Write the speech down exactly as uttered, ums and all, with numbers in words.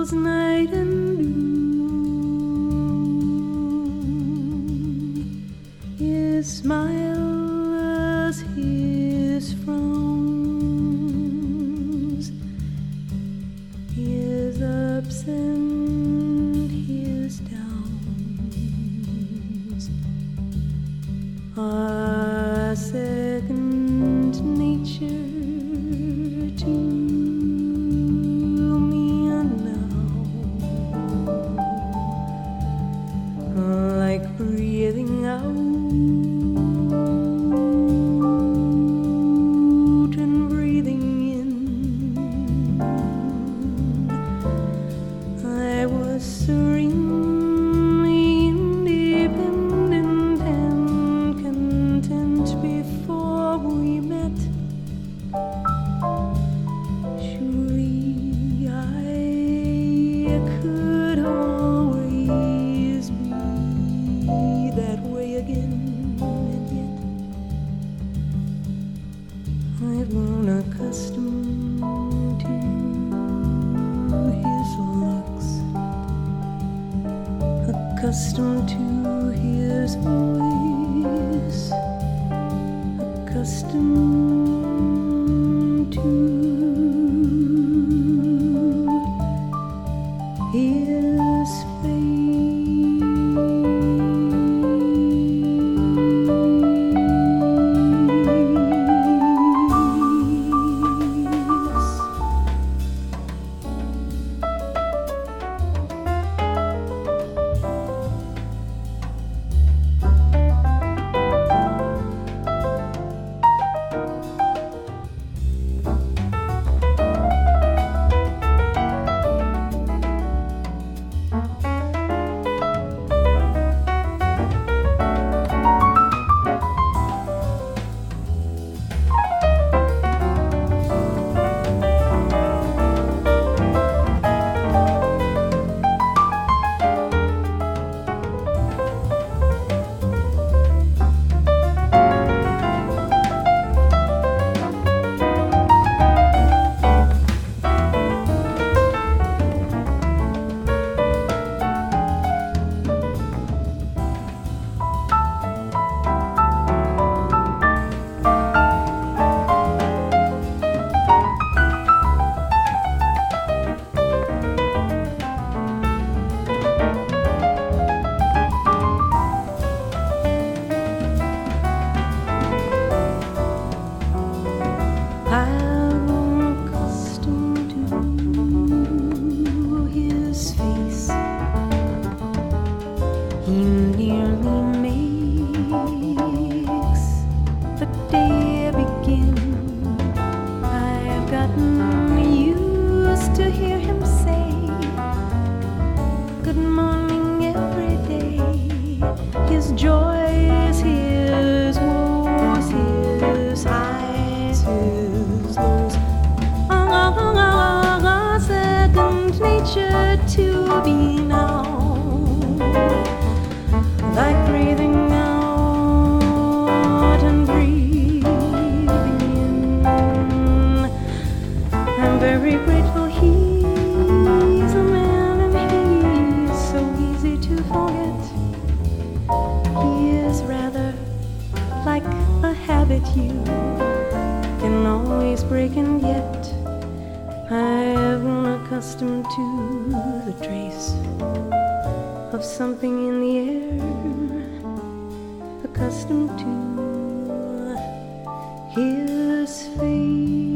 was night and noon. His smile as his frowns, his ups and his downs are second nature to me now, like breathing out and breathing in. I was serenely independent and content before we met. Surely I could always be that way again, and yet I've grown accustomed to his looks, accustomed to his voice, accustomed to his face. I'm accustomed to his face. He nearly makes the day begin. I've gotten used to hear him say good morning every day. His joys, his woes, his highs, his lows are second nature to me now, like breathing out and breathing in. I'm very grateful he's a man and he's so easy to forget. He is rather like a habit you can always break, and yet I've grown accustomed to the trace of something in the air, accustomed to his face.